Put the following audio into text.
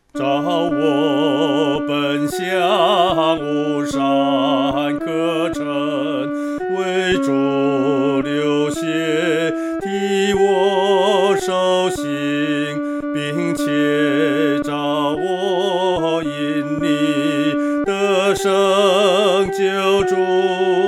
召我奔向无山可成，为主流血，替我受刑，并且召我因你得胜救主。